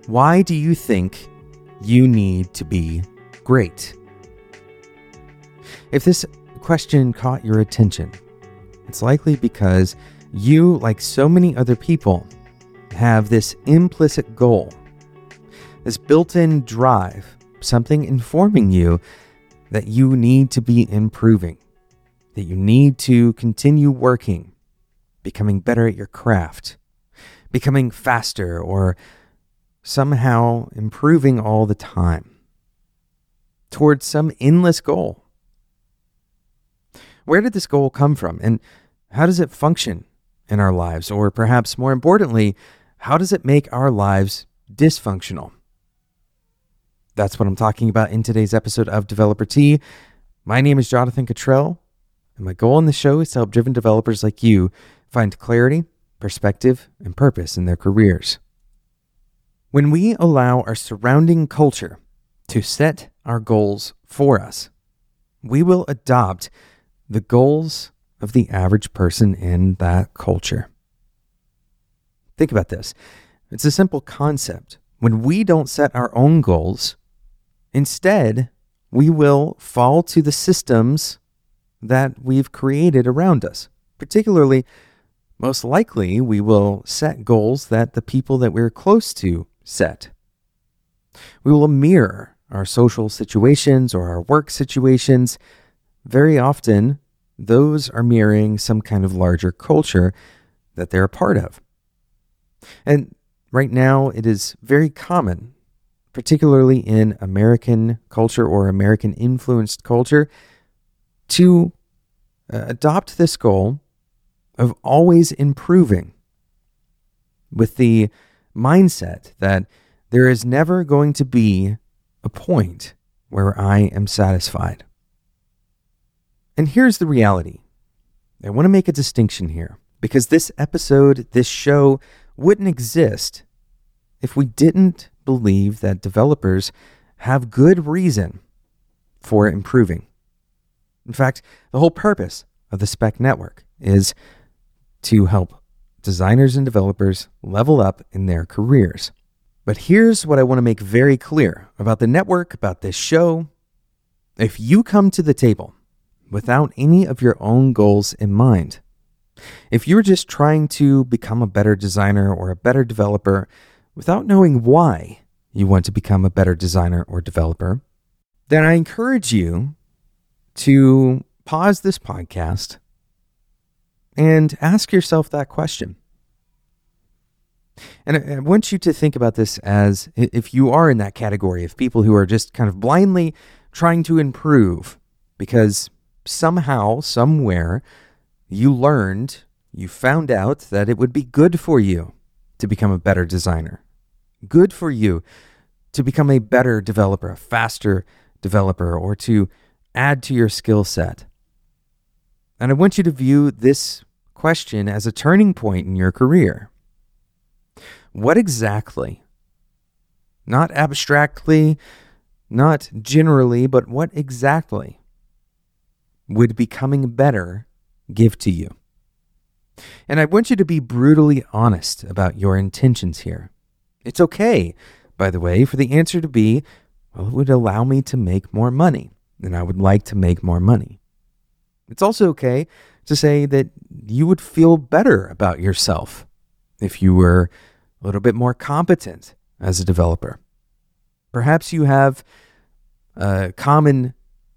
Why do you think you need to be great? If this question caught your attention, it's likely because you, like so many other people, have this implicit goal, this built-in drive, something informing you that you need to be improving, that you need to continue working, becoming better at your craft, becoming faster, or somehow improving all the time towards some endless goal. Where did this goal come from, and how does it function in our lives? Or perhaps more importantly, how does it make our lives dysfunctional? That's what I'm talking about in today's episode of Developer Tea. My name is Jonathan Cottrell, and my goal on the show is to help driven developers like you find clarity, perspective, and purpose in their careers. When we allow our surrounding culture to set our goals for us, we will adopt the goals of the average person in that culture. Think about this. It's a simple concept. When we don't set our own goals, instead, we will fall to the systems that we've created around us. Particularly, most likely, we will set goals that the people that we're close to set. We will mirror our social situations or our work situations. Very often, those are mirroring some kind of larger culture that they're a part of. And right now, it is very common, particularly in American culture or American-influenced culture, to adopt this goal of always improving with the mindset that there is never going to be a point where I am satisfied. And here's the reality. I want to make a distinction here because this episode, this show wouldn't exist if we didn't believe that developers have good reason for improving. In fact, the whole purpose of the Spec Network is to help designers and developers level up in their careers. But here's what I want to make very clear about the network, about this show. If you come to the table without any of your own goals in mind, if you're just trying to become a better designer or a better developer without knowing why you want to become a better designer or developer, then I encourage you to pause this podcast and ask yourself that question. And I want you to think about this as if you are in that category of people who are just kind of blindly trying to improve because somehow, somewhere, you found out that it would be good for you to become a better designer. Good for you to become a better developer, a faster developer, or to add to your skill set. And I want you to view this question as a turning point in your career. What exactly, not abstractly, not generally, but what exactly would becoming better give to you? And I want you to be brutally honest about your intentions here. It's okay, by the way, for the answer to be, well, it would allow me to make more money, and I would like to make more money. It's also okay to say that you would feel better about yourself if you were a little bit more competent as a developer. Perhaps you have a common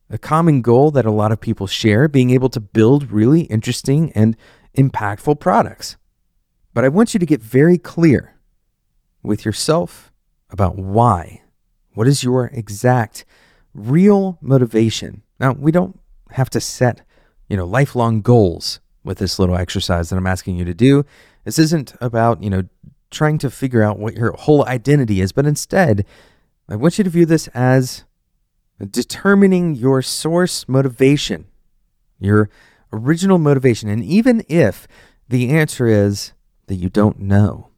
goal that a lot of people share, being able to build really interesting and impactful products. But I want you to get very clear with yourself about why. What is your exact real motivation? Now, we don't have to set, lifelong goals with this little exercise that I'm asking you to do. This isn't about, trying to figure out what your whole identity is, but instead, I want you to view this as determining your source motivation, your original motivation. And even if the answer is that you don't know,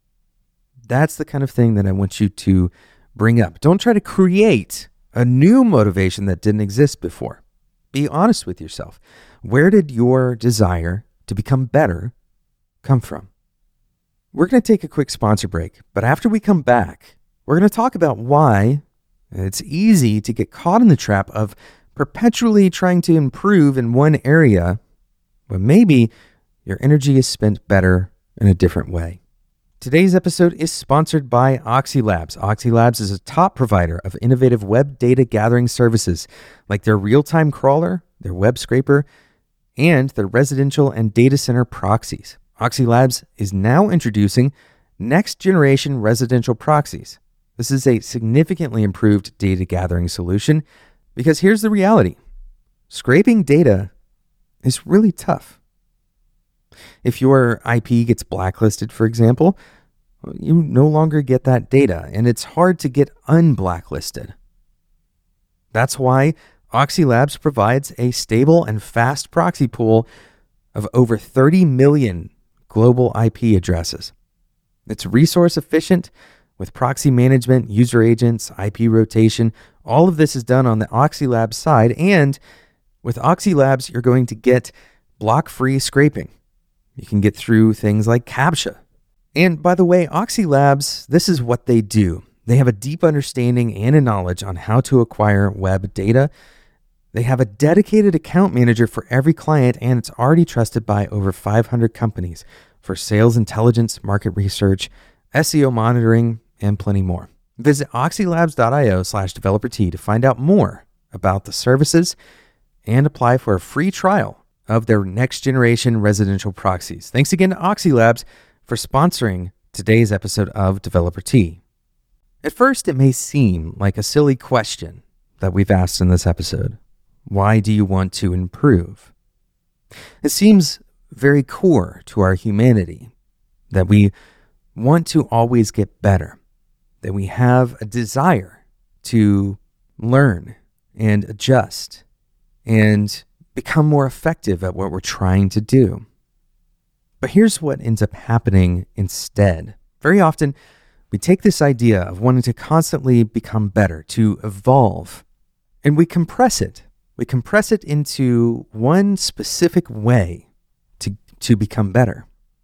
that's the kind of thing that I want you to bring up. Don't try to create a new motivation that didn't exist before. Be honest with yourself. Where did your desire to become better come from? We're going to take a quick sponsor break, but after we come back, We're going to talk about why it's easy to get caught in the trap of perpetually trying to improve in one area, but maybe your energy is spent better in a different way. Today's episode is sponsored by Oxy Labs. Oxy Labs is a top provider of innovative web data gathering services like their real-time crawler, their web scraper, and their residential and data center proxies. Oxy Labs is now introducing next-generation residential proxies. This is a significantly improved data gathering solution because here's the reality. Scraping data is really tough. If your IP gets blacklisted, for example, you no longer get that data, and it's hard to get unblacklisted. That's why Oxy Labs provides a stable and fast proxy pool of over 30 million global IP addresses. It's resource efficient with proxy management, user agents, IP rotation. All of this is done on the Oxy Labs side, and with Oxy Labs, you're going to get block-free scraping. You can get through things like CAPTCHA. And by the way, Oxy Labs, this is what they do. They have a deep understanding and a knowledge on how to acquire web data. They have a dedicated account manager for every client, and it's already trusted by over 500 companies for sales intelligence, market research, SEO monitoring, and plenty more. Visit oxylabs.io/developer-T to find out more about the services and apply for a free trial of their next generation residential proxies. Thanks again to Oxy Labs for sponsoring today's episode of Developer Tea. At first, it may seem like a silly question that we've asked in this episode. Why do you want to improve? It seems very core to our humanity that we want to always get better, that we have a desire to learn and adjust and become more effective at what we're trying to do. But here's what ends up happening instead. Very often, we take this idea of wanting to constantly become better, to evolve, and we compress it. We compress it into one specific way to become better.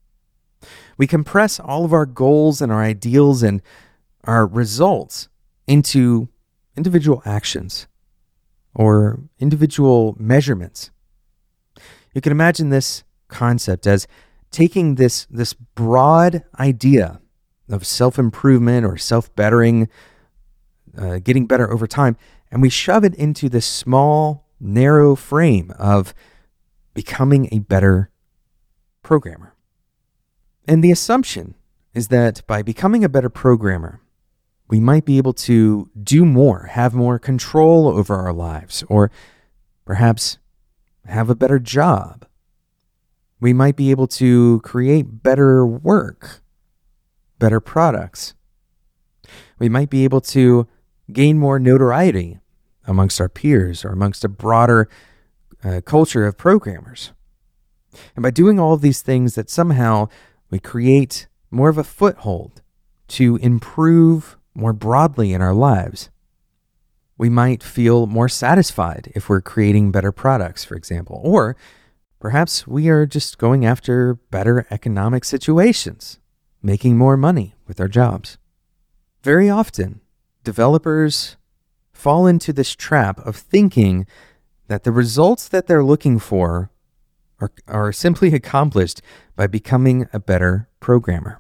We compress all of our goals and our ideals and our results into individual actions or individual measurements. You can imagine this concept as taking this broad idea of self-improvement or self-bettering, getting better over time, and we shove it into this small, narrow frame of becoming a better programmer. And the assumption is that by becoming a better programmer, we might be able to do more, have more control over our lives, or perhaps have a better job. We might be able to create better work, better products. We might be able to gain more notoriety amongst our peers or amongst a broader culture of programmers. And by doing all of these things, that somehow we create more of a foothold to improve more broadly in our lives. We might feel more satisfied if we're creating better products, for example, or perhaps we are just going after better economic situations, making more money with our jobs. Very often, developers fall into this trap of thinking that the results that they're looking for are simply accomplished by becoming a better programmer.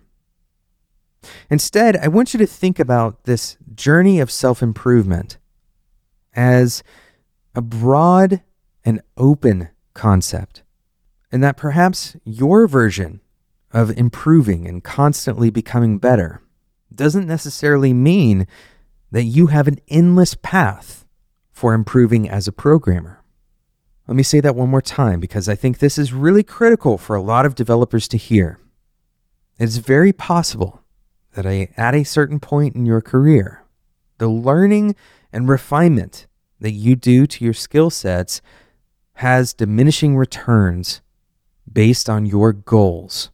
Instead, I want you to think about this journey of self-improvement as a broad and open concept, and that perhaps your version of improving and constantly becoming better doesn't necessarily mean that you have an endless path for improving as a programmer. Let me say that one more time because I think this is really critical for a lot of developers to hear. It's very possible that at a certain point in your career, the learning and refinement that you do to your skill sets has diminishing returns based on your goals.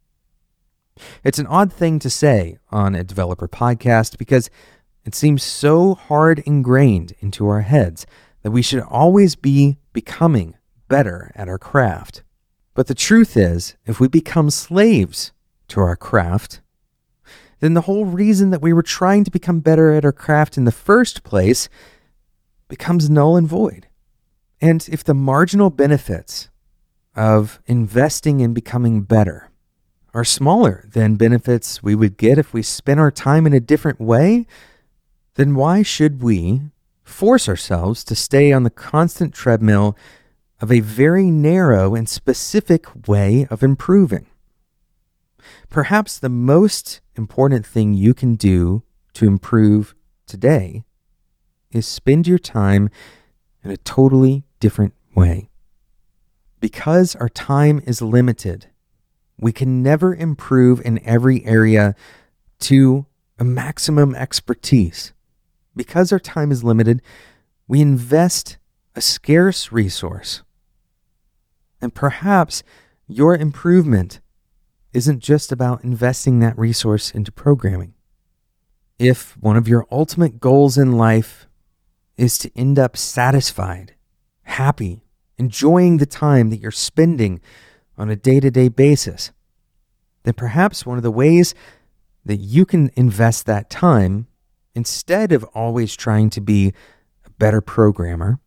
It's an odd thing to say on a developer podcast because it seems so hard ingrained into our heads that we should always be becoming better at our craft. But the truth is, if we become slaves to our craft, then the whole reason that we were trying to become better at our craft in the first place becomes null and void. And if the marginal benefits of investing in becoming better are smaller than benefits we would get if we spent our time in a different way, then why should we force ourselves to stay on the constant treadmill of a very narrow and specific way of improving? Perhaps the most important thing you can do to improve today is spend your time in a totally different way. Because our time is limited, we can never improve in every area to a maximum expertise. Because our time is limited, we invest a scarce resource. And perhaps your improvement isn't just about investing that resource into programming. If one of your ultimate goals in life is to end up satisfied, happy, enjoying the time that you're spending on a day-to-day basis, then perhaps one of the ways that you can invest that time, instead of always trying to be a better programmer,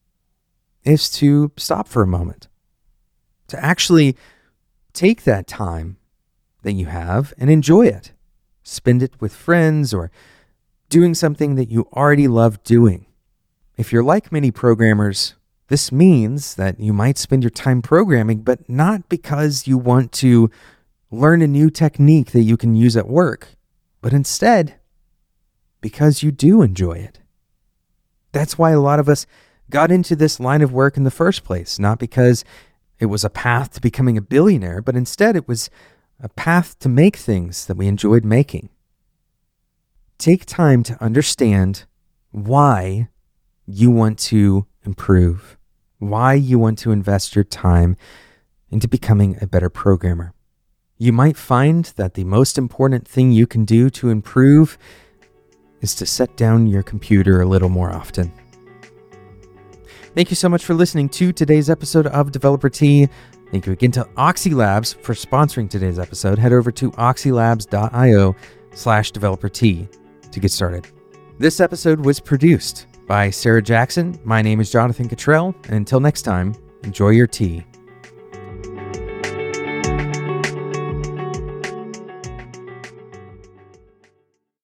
is to stop for a moment, to actually take that time that you have and enjoy it. Spend it with friends or doing something that you already love doing. If you're like many programmers, this means that you might spend your time programming, but not because you want to learn a new technique that you can use at work, but instead because you do enjoy it. That's why a lot of us got into this line of work in the first place, not because it was a path to becoming a billionaire, but instead it was a path to make things that we enjoyed making. Take time to understand why you want to improve, why you want to invest your time into becoming a better programmer. You might find that the most important thing you can do to improve is to set down your computer a little more often. Thank you so much for listening to today's episode of Developer Tea. Thank you again to Oxy Labs for sponsoring today's episode. Head over to oxylabs.io/developertea to get started. This episode was produced by Sarah Jackson. My name is Jonathan Cottrell, and until next time, enjoy your tea.